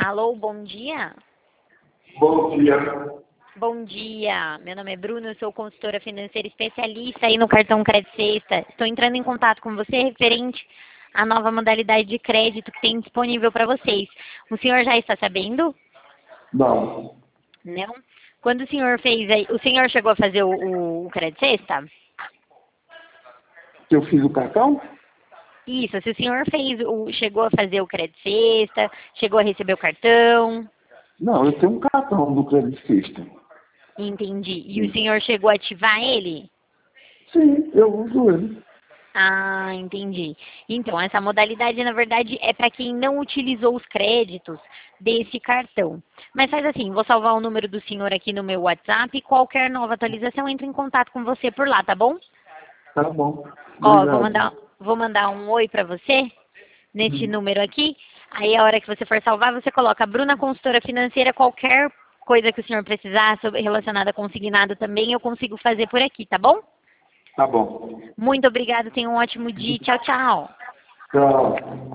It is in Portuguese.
Alô, bom dia. Bom dia. Bom dia, meu nome é Bruna, eu sou consultora financeira especialista aí no cartão Crédito Sexta. Estou entrando em contato com você referente à nova modalidade de crédito que tem disponível para vocês. O senhor já está sabendo? Não. Não? Quando o senhor fez aí, o senhor chegou a fazer o Crédito Sexta? Que eu fiz o cartão? Isso, se o senhor chegou a fazer o Crédito Sexta, chegou a receber o cartão, Não, eu tenho um cartão do Crédito Sexta. entendi. E o senhor chegou a ativar ele? Sim, eu uso ele. Ah, entendi. Então, essa modalidade, na verdade, é para quem não utilizou os créditos desse cartão. Mas faz assim, vou salvar o número do senhor aqui no meu WhatsApp e qualquer nova atualização entra em contato com você por lá, tá bom? Tá bom. Ó, Obrigado. vou mandar um oi para você nesse número aqui. Aí, a hora que você for salvar, você coloca Bruna Consultora Financeira, qualquer coisa que o senhor precisar relacionada a consignado também, eu consigo fazer por aqui, tá bom? Tá bom. Muito obrigada, tenha um ótimo dia. Tchau, tchau. Tchau.